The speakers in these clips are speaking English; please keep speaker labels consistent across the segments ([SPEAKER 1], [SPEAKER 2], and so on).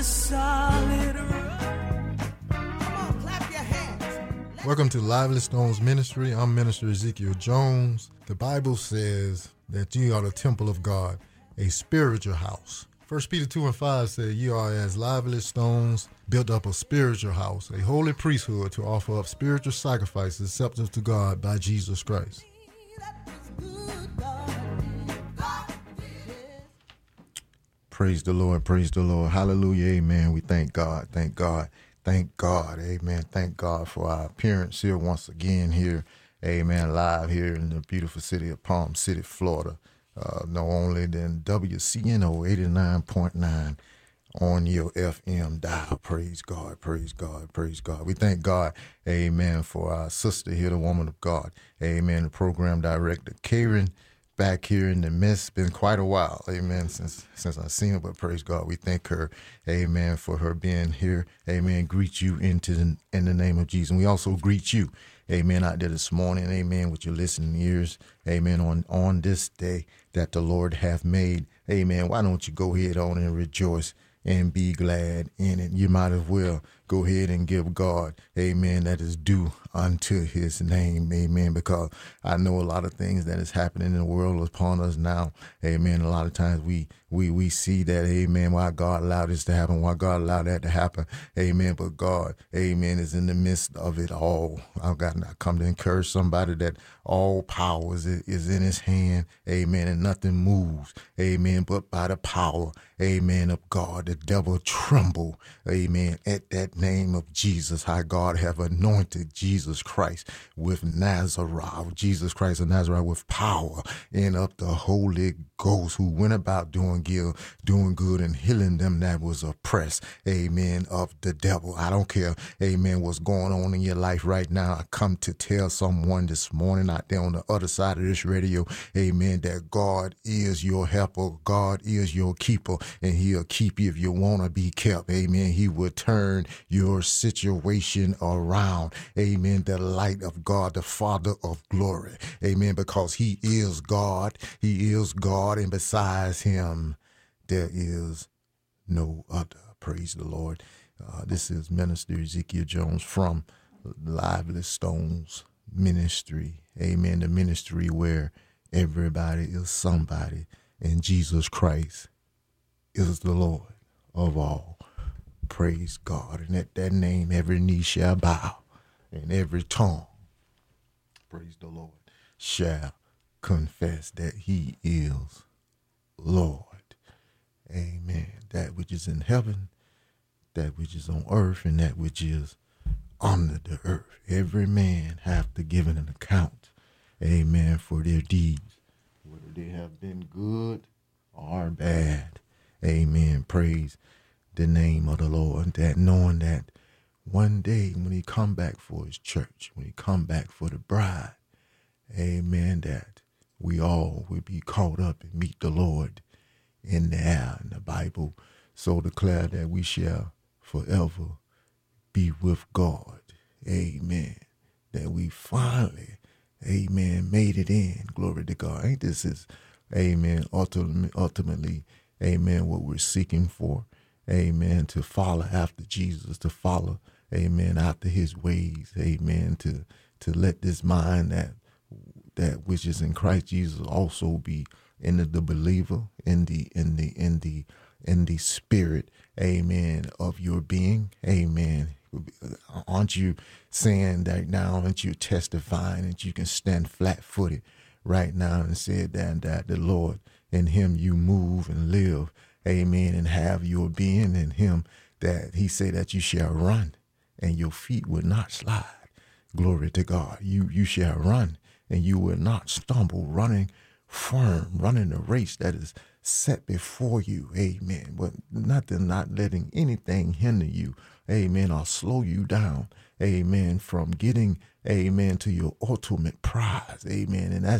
[SPEAKER 1] solid rock. Come on, clap your hands.
[SPEAKER 2] Welcome to Lively Stones Ministry. I'm Minister Ezekiel Jones. The Bible says that ye are the temple of God, a spiritual house. 1 Peter 2:5 says, ye are as lively stones, built up a spiritual house, a holy priesthood to offer up spiritual sacrifices acceptable to God by Jesus Christ. Praise the Lord, praise the Lord. Hallelujah, amen. We thank God, thank God, thank God, amen. Thank God for our appearance here once again here, amen, live here in the beautiful city of Palm City, Florida. No only than WCNO 89.9 on your FM dial. Praise God, praise God, praise God. We thank God, amen, for our sister here, the woman of God, amen, the program director, Karen, back here in the midst. Been quite a while, amen, since I've seen her, but praise God. We thank her, amen, for her being here, amen. Greet you in the name of Jesus. And we also greet you, amen, out there this morning, amen, with your listening ears, amen, on this day that the Lord hath made, amen. Why don't you go ahead on and rejoice and be glad in it? You might as well go ahead and give God, amen, that is due unto his name, amen, because I know a lot of things that is happening in the world upon us now, amen. A lot of times we see that, amen, why God allowed this to happen, why God allowed that to happen, amen, but God, amen, is in the midst of it all. I come to encourage somebody that all power is in his hand, amen, and nothing moves, amen, but by the power, amen, of God. The devil tremble, amen, at that name of Jesus. How God have anointed Jesus Christ with Nazareth, Jesus Christ of Nazareth with power and of the Holy Ghost, who went about doing good and healing them that was oppressed, amen, of the devil. I don't care, amen, what's going on in your life right now. I come to tell someone this morning out there on the other side of this radio, amen, that God is your helper, God is your keeper, and he'll keep you if you want to be kept, amen. He will turn your situation around, amen. The light of God, the Father of glory, amen, because he is God, and besides him there is no other. Praise the Lord. This is Minister Ezekiel Jones from Lively Stones Ministry, amen, the ministry where everybody is somebody, and Jesus Christ is the Lord of all. Praise God. And at that name, every knee shall bow and every tongue, praise the Lord, shall confess that he is Lord. Amen. That which is in heaven, that which is on earth, and that which is under the earth. Every man have to give an account, amen, for their deeds, whether they have been good or bad. Amen. Praise the name of the Lord. That knowing that one day when he come back for his church, when he come back for the bride, amen, that we all will be caught up and meet the Lord in the air. And the Bible so declare that we shall forever be with God. Amen. That we finally, amen, made it in. Glory to God. Ain't this is, amen, ultimately, amen, what we're seeking for, amen, to follow after Jesus, to follow, amen, after his ways, amen, to let this mind that which is in Christ Jesus also be in the believer, in the spirit, amen, of your being, amen. Aren't you saying that now, aren't you testifying that you can stand flat-footed right now and say that the Lord, in him you move and live, amen, and have your being in him, that he said that you shall run and your feet will not slide. Glory to God. You shall run and you will not stumble, running firm, running the race that is set before you, amen. But not letting anything hinder you, amen, or slow you down, amen, from getting, amen, to your ultimate prize, amen. And that's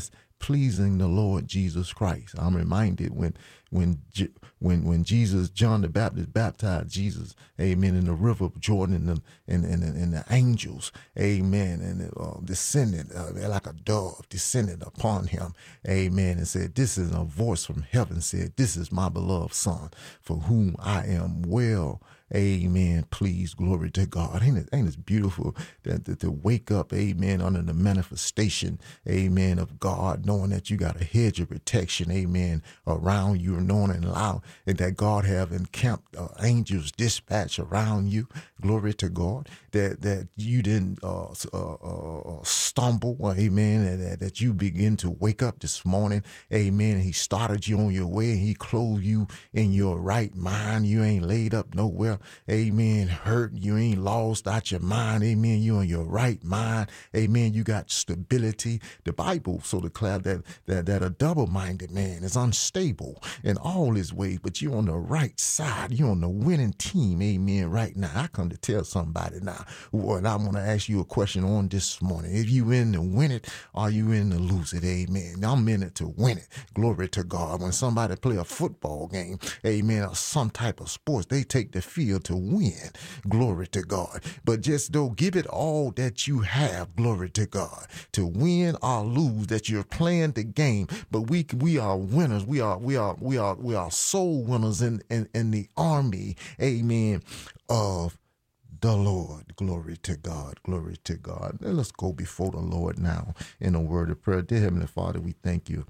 [SPEAKER 2] pleasing the Lord Jesus Christ. I'm reminded when Jesus, John the Baptist baptized Jesus, amen, in the river of Jordan, and the angels, amen, and descended like a dove, descended upon him, amen, and said, this is a voice from heaven, said, this is my beloved son, for whom I am well, amen, please, glory to God. Ain't it beautiful that to wake up, amen, under the manifestation, amen, of God, knowing that you got a hedge of protection, amen, around you, knowing and that God have encamped angels dispatched around you, glory to God, that you didn't stumble, amen, and that you begin to wake up this morning, amen, and he started you on your way, and he clothed you in your right mind. You ain't laid up nowhere, amen, hurt. You ain't lost out your mind, amen. You in your right mind, amen. You got stability. The Bible so declare that a double-minded man is unstable in all his ways, but you on the right side. You on the winning team, amen, right now. I come to tell somebody now, and I want to ask you a question on this morning. If you in to win it, are you in to lose it, amen? I'm in it to win it, glory to God. When somebody play a football game, amen, or some type of sports, they take the field to win, glory to God. But just don't give it all that you have, glory to God, to win or lose, that you're playing the game. But we are winners. We are soul winners in the army, amen, of the Lord. Glory to God. Glory to God. Now let's go before the Lord now in a word of prayer. Dear Heavenly Father, we thank you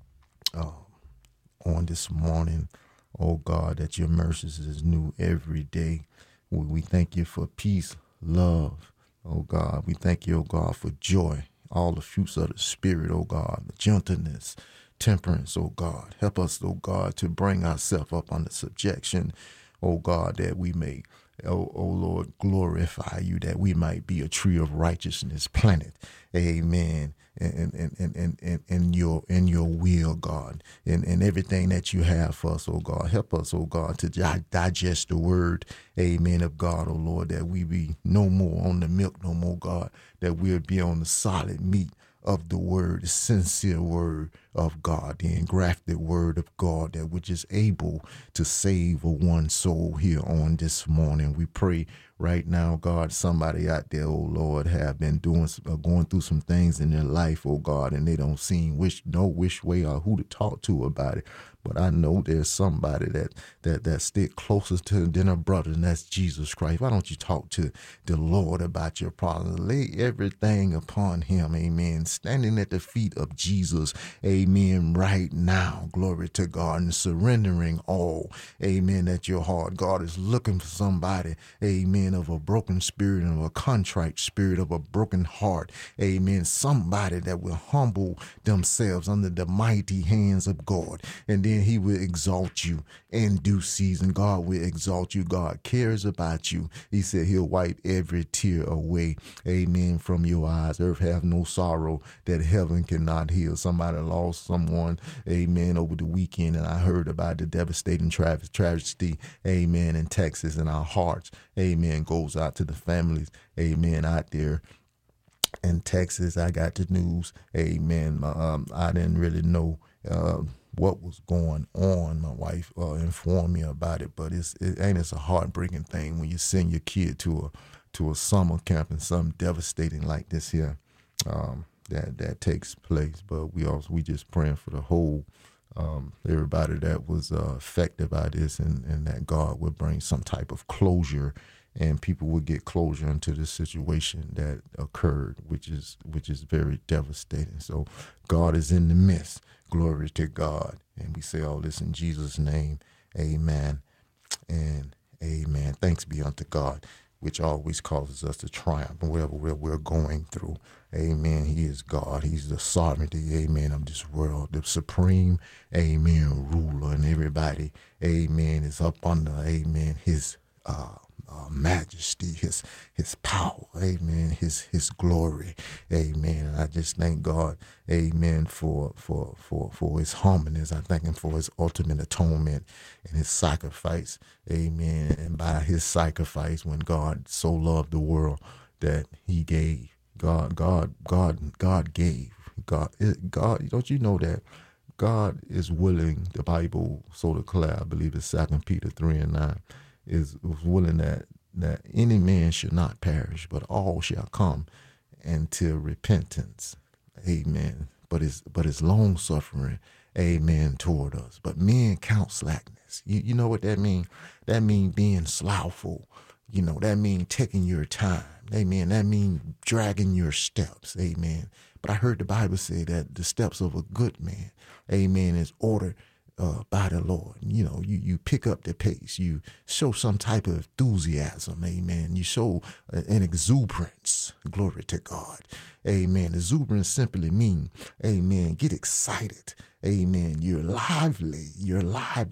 [SPEAKER 2] on this morning, oh God, that your mercies is new every day. We thank you for peace, love, oh God. We thank you, oh God, for joy, all the fruits of the Spirit, oh God, the gentleness, temperance, oh God. Help us, oh God, to bring ourselves up under subjection, oh God, that we may, oh Lord, glorify you, that we might be a tree of righteousness planted, amen, in your will, God, in everything that you have for us, oh God. Help us, oh God, to digest the word, amen, of God, oh Lord, that we be no more on the milk, no more, God, that we'll be on the solid meat of the word, the sincere word of God, the engrafted word of God, that which is able to save one soul here on this morning. We pray right now, God, somebody out there, oh Lord, have been going through some things in their life, oh God, and they don't seem which way or who to talk to about it. But I know there's somebody that stick closer to than a brother, and that's Jesus Christ. Why don't you talk to the Lord about your problems? Lay everything upon him, amen. Standing at the feet of Jesus, amen, right now, glory to God, and surrendering all, amen, at your heart. God is looking for somebody, amen, of a broken spirit and of a contrite spirit, of a broken heart, amen. Somebody that will humble themselves under the mighty hands of God, and then he will exalt you in due season. God will exalt you. God cares about you. He said he'll wipe every tear away, amen, from your eyes. Earth have no sorrow that heaven cannot heal. Somebody lost someone, amen, over the weekend, and I heard about the devastating tragedy, amen, in Texas, and our hearts, amen, goes out to the families, amen, out there in Texas. I got the news, amen. I didn't really know what was going on. My wife informed me about it, but it's a heartbreaking thing when you send your kid to a summer camp and something devastating like this here that takes place. But we just praying for the whole everybody that was affected by this, and that God would bring some type of closure, and people would get closure into the situation that occurred, which is very devastating. So God is in the midst. Glory to God. And we say all this in Jesus' name. Amen and amen. Thanks be unto God, which always causes us to triumph wherever we're going through. Amen. He is God. He's the sovereignty, amen, of this world, the supreme, amen, ruler. And everybody, amen, is up under, amen, his majesty, his power, amen, his glory, amen. And I just thank God, amen, for his humbleness. I thank him for his ultimate atonement and his sacrifice, amen. And by his sacrifice, when God so loved the world that he gave, God gave. God, don't you know that God is willing, the Bible so declare, I believe it's 2 Peter 3:9, is willing that any man should not perish, but all shall come into repentance. Amen. But it's long suffering, amen, toward us. But men count slackness. You know what that means? That means being slothful. You know, that means taking your time. Amen. That means dragging your steps. Amen. But I heard the Bible say that the steps of a good man, amen, is ordered by the Lord. You know, you pick up the pace. You show some type of enthusiasm. Amen. You show an exuberance. Glory to God. Amen. Exuberance simply means, amen, get excited. Amen. You're lively. You're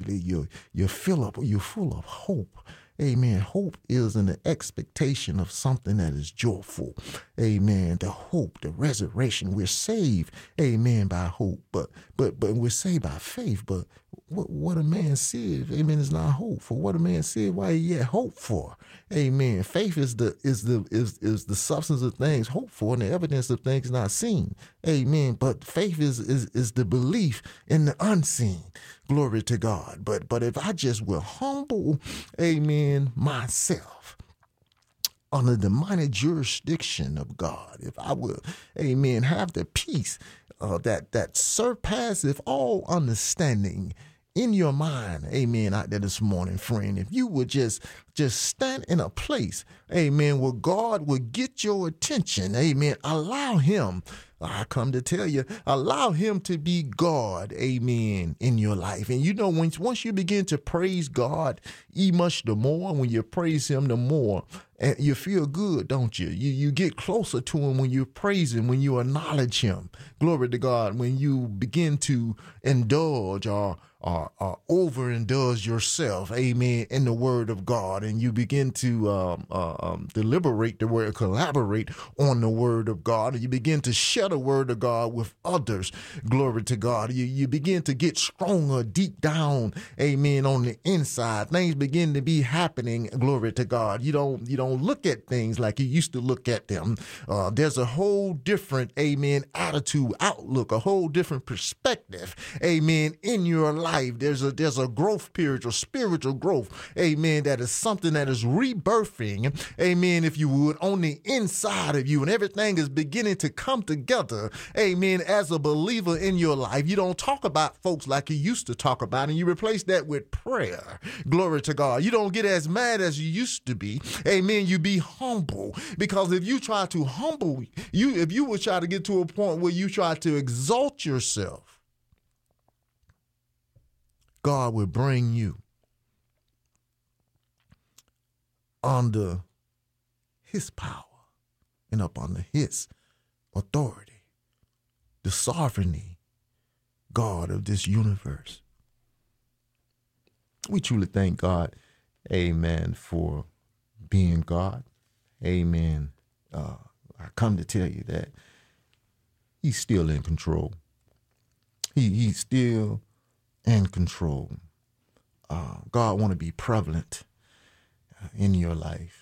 [SPEAKER 2] full of hope. Amen. Hope is an expectation of something that is joyful. Amen. The hope, the resurrection. We're saved. Amen. By hope, but we're saved by faith. But what a man said, amen, is not hope. For what a man said, why he yet hope for? Amen. Faith is the substance of things hoped for and the evidence of things not seen. Amen. But faith is the belief in the unseen. Glory to God. But if I just will humble, amen, myself under the mighty jurisdiction of God, if I will, amen, have the peace that surpasses all understanding in your mind, amen, out there this morning, friend. If you would just stand in a place, amen, where God will get your attention, amen, allow him, I come to tell you, allow him to be God, amen, in your life. And you know, once you begin to praise God, much the more, when you praise him, the more, and you feel good, don't you? You get closer to him when you praise him, when you acknowledge him. Glory to God. When you begin to indulge or overindulge yourself, amen, in the word of God, and you begin to deliberate the word, collaborate on the word of God, and you begin to share the word of God with others. Glory to God. You begin to get stronger deep down, amen, on the inside. Things begin to be happening. Glory to God. You don't look at things like you used to look at them. There's a whole different, amen, attitude, outlook, a whole different perspective, amen, in your life. There's a growth period, or spiritual growth, amen, that is something that is rebirthing, amen, if you would, on the inside of you, and everything is beginning to come together, amen, as a believer in your life. You don't talk about folks like you used to talk about, and you replace that with prayer. Glory to God. You don't get as mad as you used to be, amen. You be humble, because if you try to humble if you would try to get to a point where you try to exalt yourself, God will bring you under his power and up under his authority, the sovereignty God of this universe. We truly thank God, amen, for being God. Amen. I come to tell you that he's still in control. He's still in control. God want to be prevalent in your life.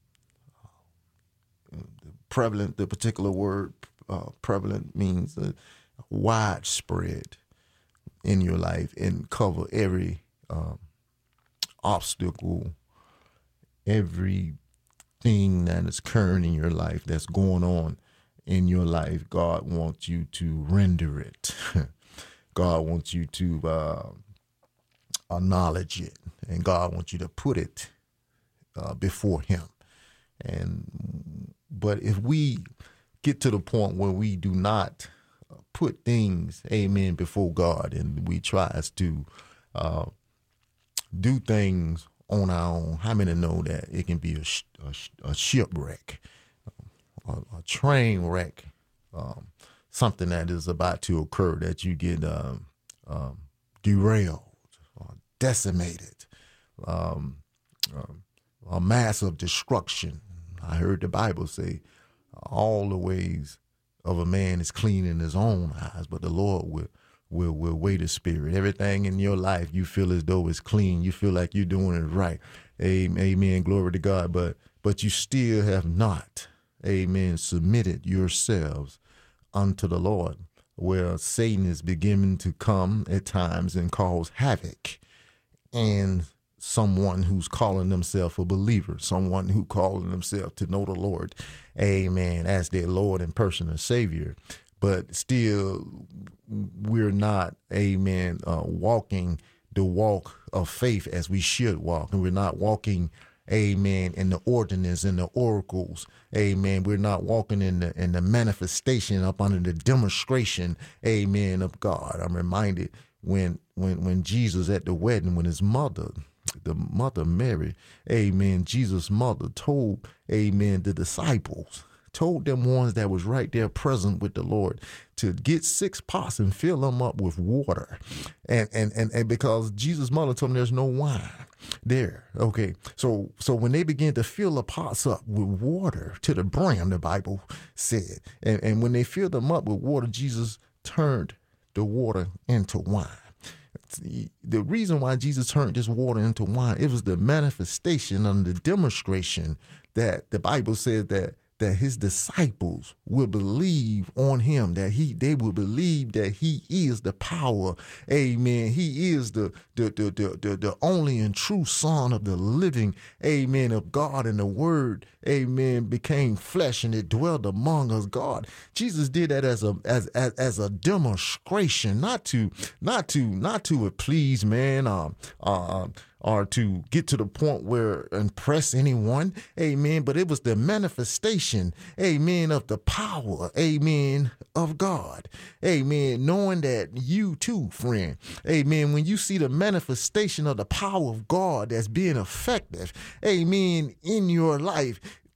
[SPEAKER 2] The particular word prevalent means widespread in your life and cover every obstacle, everything that is occurring in your life, that's going on in your life. God wants you to render it. God wants you to acknowledge it, and God wants you to put it before him. But if we get to the point where we do not put things, amen, before God, and we try to do things on our own, how many know that it can be a shipwreck, a train wreck, something that is about to occur, that you get derailed or decimated, a massive destruction. I heard the Bible say all the ways of a man is clean in his own eyes, but the Lord will weigh the spirit. Everything in your life you feel as though it's clean. You feel like you're doing it right. Amen. Glory to God. But you still have not, amen, submitted yourselves unto the Lord. where Satan is beginning to come at times and cause havoc. And someone who's calling themselves a believer, someone who calling themselves to know the Lord, amen, as their Lord and personal Savior. But still, we're not, amen, walking the walk of faith as we should walk. And we're not walking, amen, in the ordinance and the oracles, amen. We're not walking in the manifestation up under the demonstration, amen, of God. I'm reminded when Jesus at the wedding, when his mother, the mother Mary, amen, Jesus' mother told, amen, the disciples, told them ones that was right there present with the Lord to get 6 pots and fill them up with water. And because Jesus' mother told them there's no wine there. Okay. So when they began to fill the pots up with water to the brim, the Bible said, and when they filled them up with water, Jesus turned the water into wine. The reason why Jesus turned this water into wine, it was the manifestation and the demonstration that the Bible said that his disciples will believe on him, that they will believe that he is the power, amen. He is the only and true Son of the living, amen, of God, and the Word, amen, became flesh and it dwelled among us. God, Jesus did that as a demonstration, not to please man, or to get to the point where impress anyone, amen, but it was the manifestation, amen, of the power, amen, of God, amen, knowing that you too, friend, amen, when you see the manifestation of the power of God that's being effective, amen, in your life,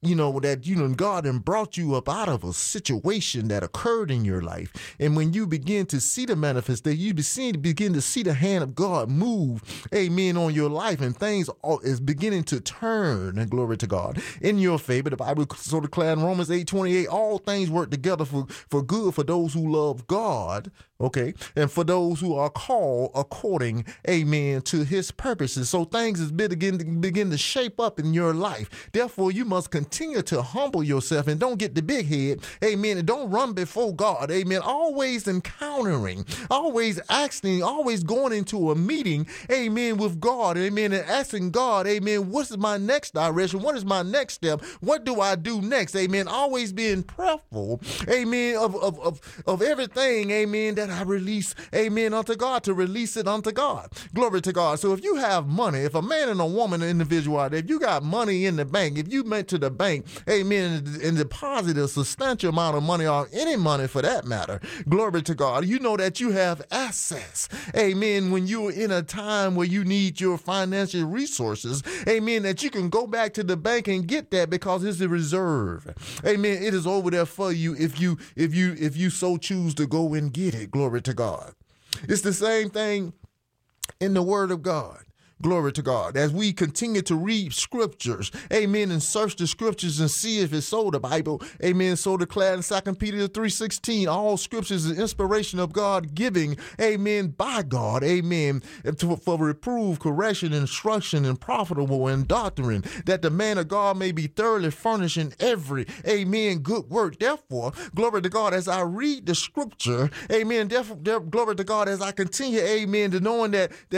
[SPEAKER 2] that God and brought you up out of a situation that occurred in your life. And when you begin to see the manifestation, you begin to see the hand of God move, amen, on your life, and things is beginning to turn, and glory to God, in your favor. The Bible so declared in Romans 8:28, all things work together for good for those who love God, okay, and for those who are called according, amen, to his purposes. So things is begin to shape up in your life. Therefore, you must continue to humble yourself and don't get the big head, amen, and don't run before God, amen. Always encountering, always asking, always going into a meeting, amen, with God, amen, and asking God, amen, what is my next direction? What is my next step? What do I do next, amen? Always being prayerful, amen, of everything, amen, that I release, amen, unto God, to release it unto God. Glory to God. So if you have money, if a man and a woman, an individual out there, if you got money in the bank, if you went to the bank, amen, and deposit a substantial amount of money, or any money for that matter, glory to God, you know that you have access, amen, when you're in a time where you need your financial resources, amen, that you can go back to the bank and get that because it's a reserve, amen. It is over there for you if you so choose to go and get it. Glory to God. It's the same thing in the Word of God. Glory to God. As we continue to read scriptures, amen, and search the scriptures and see if it's so, the Bible, amen, so declared in 2 Peter 3:16, all scriptures is inspiration of God giving, amen, by God, amen, for reproof, correction, instruction, and profitable in doctrine, that the man of God may be thoroughly furnished in every, amen, good work. Therefore, glory to God, as I read the scripture, amen, glory to God, as I continue, amen, to knowing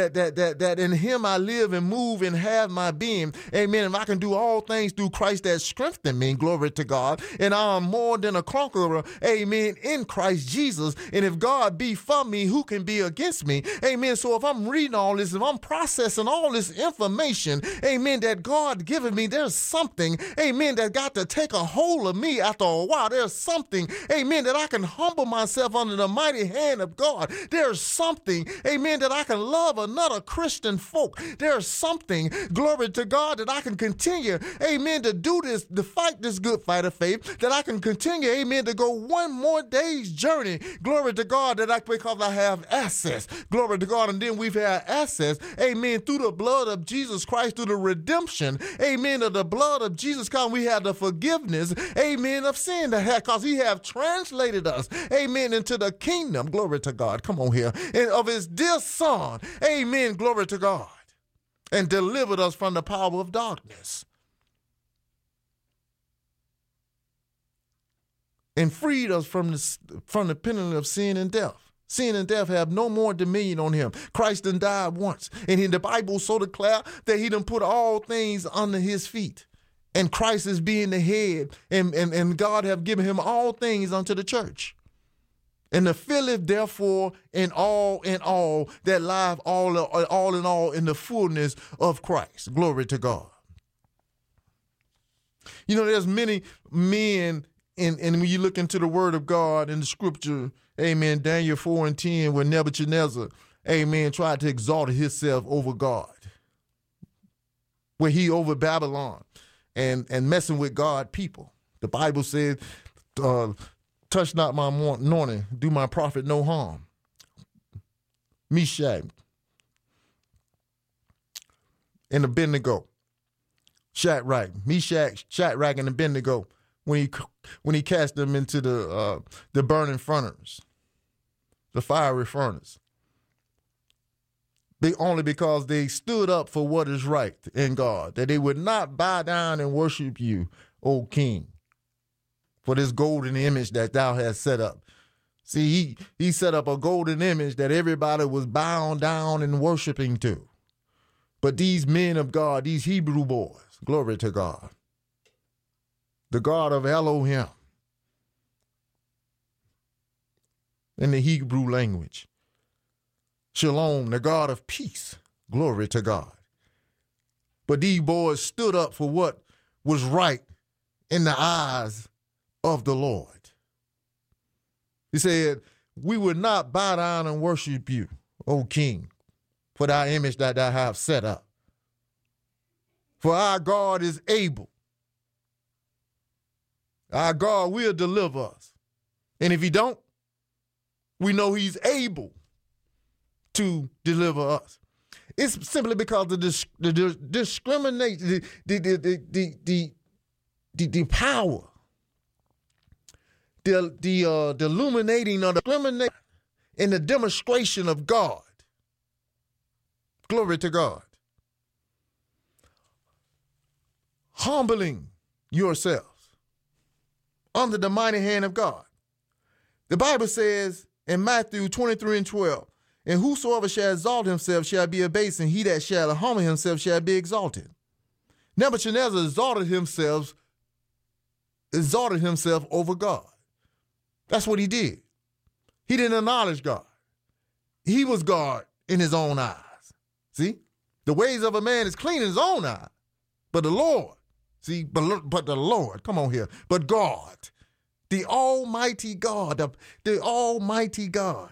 [SPEAKER 2] that in him I live and move and have my being, amen, and I can do all things through Christ that strengthen me, glory to God, and I am more than a conqueror, amen, in Christ Jesus, and if God be for me, who can be against me, amen. So if I'm reading all this, if I'm processing all this information, amen, that God given me, there's something, amen, that got to take a hold of me after a while. There's something, amen, that I can humble myself under the mighty hand of God. There's something, amen, that I can love another Christian folk. There's something, glory to God, that I can continue, amen, to do this, to fight this good fight of faith, that I can continue, amen, to go one more day's journey, glory to God, because I have access, glory to God, and then we've had access, amen, through the blood of Jesus Christ, through the redemption, amen, of the blood of Jesus Christ, we have the forgiveness, amen, of sin, because he have translated us, amen, into the kingdom, glory to God, come on here, and of his dear Son, amen, glory to God, and delivered us from the power of darkness. and freed us from the penalty of sin and death. Sin and death have no more dominion on him. Christ done died once. And in the Bible so declare that he done put all things under his feet. And Christ is being the head, and God have given him all things unto the church. And the filleth therefore in all that life all in all in the fullness of Christ. Glory to God. You know, there's many men, and when you look into the word of God in the scripture, amen, Daniel 4:10, where Nebuchadnezzar, amen, tried to exalt himself over God, where he over Babylon and messing with God people. The Bible said, touch not my anointing, do my prophet no harm. Meshach and Abednego, Meshach, Shadrach, and Abednego, when he cast them into the burning furnace, the fiery furnace, only because they stood up for what is right in God, that they would not bow down and worship you, O King, for this golden image that thou hast set up. See, he set up a golden image that everybody was bowing down and worshiping to. But these men of God, these Hebrew boys, glory to God, the God of Elohim in the Hebrew language, Shalom, the God of peace, glory to God. But these boys stood up for what was right in the eyes of the Lord. He said, we would not bow down and worship you, O King, for thy image that thou hast set up. For our God is able. Our God will deliver us. And if he don't, we know he's able to deliver us. It's simply because the discrimination, the power, the illuminating of the discrimination in the demonstration of God. Glory to God. Humbling yourselves under the mighty hand of God. The Bible says in Matthew 23:12, and whosoever shall exalt himself shall be abased, and he that shall humble himself shall be exalted. Nebuchadnezzar exalted himself over God. That's what he did. He didn't acknowledge God. He was God in his own eyes. See, the ways of a man is clean in his own eye, but the Lord, but the Lord, come on here, but God, the Almighty God, the Almighty God.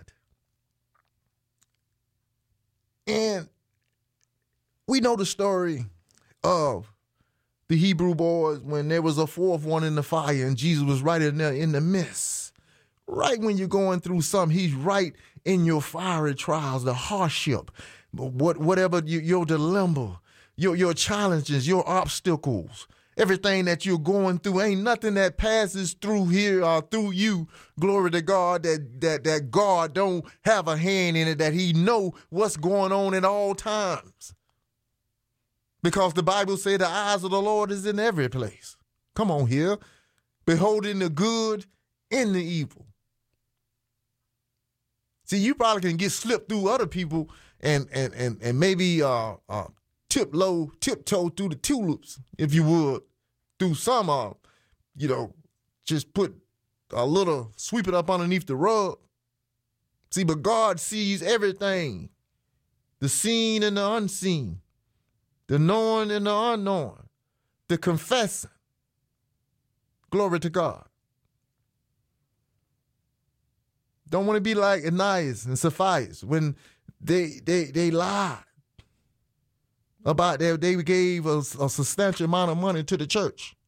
[SPEAKER 2] And we know the story of the Hebrew boys when there was a fourth one in the fire and Jesus was right in there in the midst. Right when you're going through something, he's right in your fiery trials, the hardship, whatever your dilemma, your challenges, your obstacles, everything that you're going through. Ain't nothing that passes through here or through you, glory to God, that God don't have a hand in it, that he know what's going on at all times. Because the Bible says the eyes of the Lord is in every place. Come on here. Beholding the good and the evil. See, you probably can get slipped through other people and maybe tiptoe through the tulips, if you would, through some, just put a little, sweep it up underneath the rug. See, but God sees everything, the seen and the unseen, the knowing and the unknown, the confessing. Glory to God. Don't want to be like Ananias and Sapphira when they lied about that they gave a substantial amount of money to the church.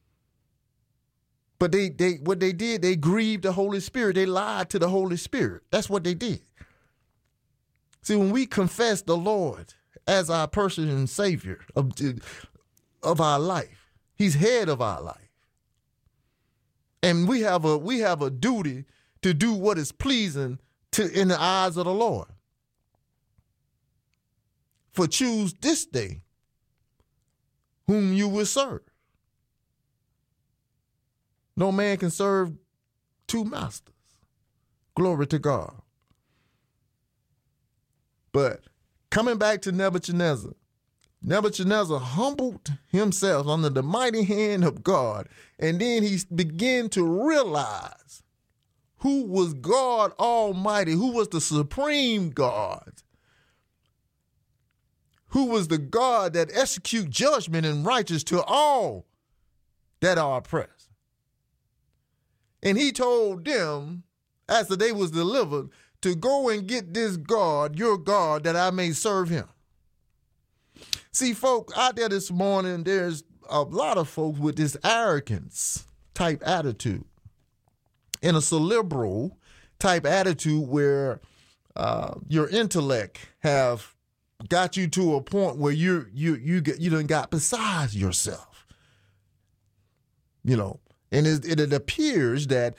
[SPEAKER 2] But what they did, they grieved the Holy Spirit. They lied to the Holy Spirit. That's what they did. See, when we confess the Lord as our personal Savior of our life, he's head of our life. And we have a duty to do what is pleasing in the eyes of the Lord. For choose this day whom you will serve. No man can serve two masters. Glory to God. But coming back to Nebuchadnezzar, Nebuchadnezzar humbled himself under the mighty hand of God, and then he began to realize who was God Almighty, who was the supreme God, who was the God that execute judgment and righteous to all that are oppressed. And he told them, after they was delivered, to go and get this God, your God, that I may serve him. See, folk, out there this morning, there's a lot of folks with this arrogance type attitude and a cerebral type attitude where your intellect have got you to a point where you done got beside yourself, and it appears that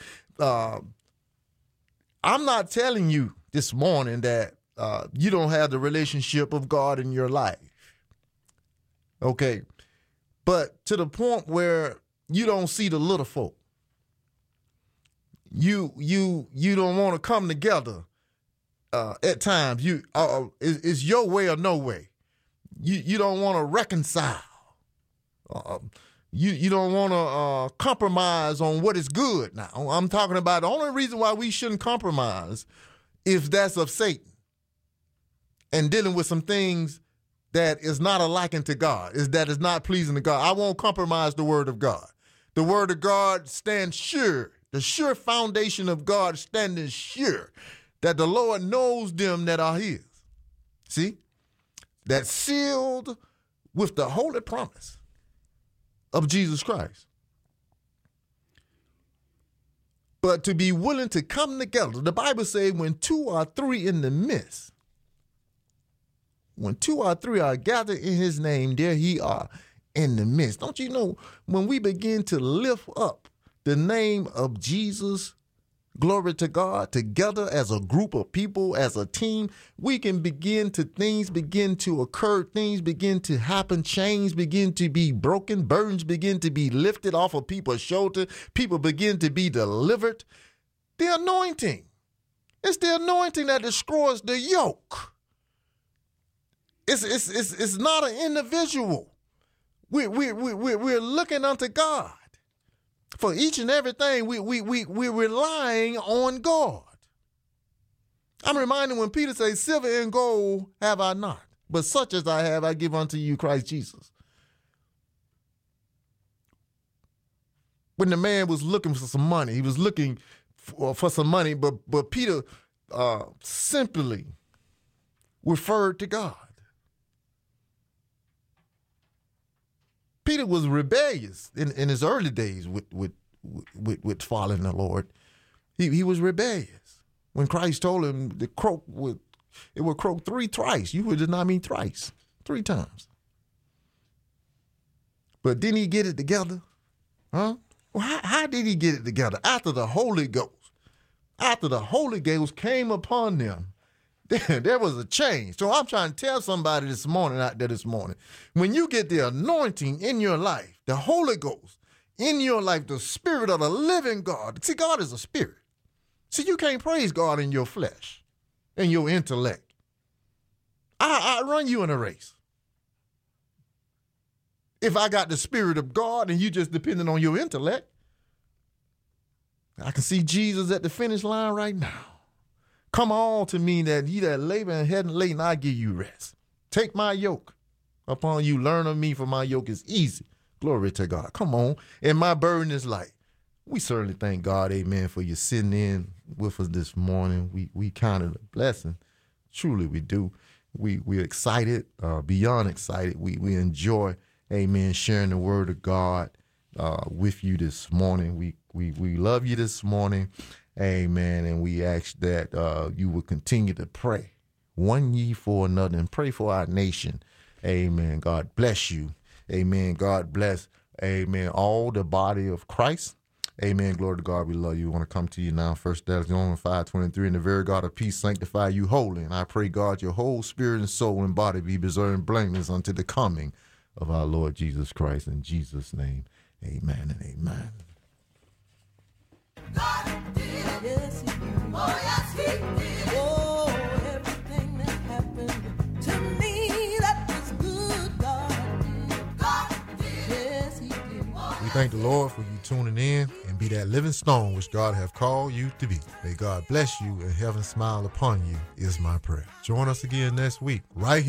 [SPEAKER 2] I'm not telling you this morning that you don't have the relationship of God in your life. Okay. But to the point where you don't see the little folk. You don't want to come together at times. It's your way or no way. You don't want to reconcile. You don't want to compromise on what is good. Now, I'm talking about the only reason why we shouldn't compromise if that's of Satan and dealing with some things that is not a liking to God, that is not pleasing to God. I won't compromise the word of God. The word of God stands sure. The sure foundation of God standing sure that the Lord knows them that are his. See? That's sealed with the holy promise of Jesus Christ. But to be willing to come together, the Bible says when two or three in the midst, when two or three are gathered in his name, there he are in the midst. Don't you know, when we begin to lift up the name of Jesus, glory to God, together as a group of people, as a team, we can things begin to occur, things begin to happen, chains begin to be broken, burdens begin to be lifted off of people's shoulders, people begin to be delivered. The anointing. It's the anointing that destroys the yoke. It's not an individual. We're looking unto God. For each and everything, we're relying on God. I'm reminded when Peter says, silver and gold have I not, but such as I have, I give unto you, Christ Jesus. When the man was looking for some money, he was looking for some money, but Peter simply referred to God. Peter was rebellious in his early days with following the Lord. He was rebellious. When Christ told him the croak it would croak thrice. You would not mean thrice, 3 times. But didn't he get it together? Huh? Well, how did he get it together? After the Holy Ghost came upon them, there was a change. So I'm trying to tell somebody out there this morning, when you get the anointing in your life, the Holy Ghost in your life, the Spirit of the living God. See, God is a spirit. See, you can't praise God in your flesh, in your intellect. I run you in a race. If I got the Spirit of God and you just depending on your intellect, I can see Jesus at the finish line right now. Come on to me that ye that labor and heavy laden, I give you rest. Take my yoke upon you. Learn of me, for my yoke is easy. Glory to God. Come on. And my burden is light. We certainly thank God, amen, for you sitting in with us this morning. We count it a blessing. Truly we do. We're excited, beyond excited. We enjoy, amen, sharing the word of God with you this morning. We love you this morning. Amen. And we ask that you will continue to pray one ye for another and pray for our nation. Amen. God bless you. Amen. God bless, amen, all the body of Christ. Amen. Glory to God. We love you. We want to come to you now. 1 Thessalonians 5:23. And the very God of peace sanctify you wholly. And I pray, God, your whole spirit and soul and body be preserved blameless unto the coming of our Lord Jesus Christ. In Jesus' name, amen and amen.
[SPEAKER 1] God did. Yes, he did. Oh, yes, he did. Oh, everything that happened to me that was good, God did. God did. Yes, he did.
[SPEAKER 2] We thank the Lord for you tuning in and be that living stone which God have called you to be. May God bless you and heaven smile upon you is my prayer. Join us again next week right here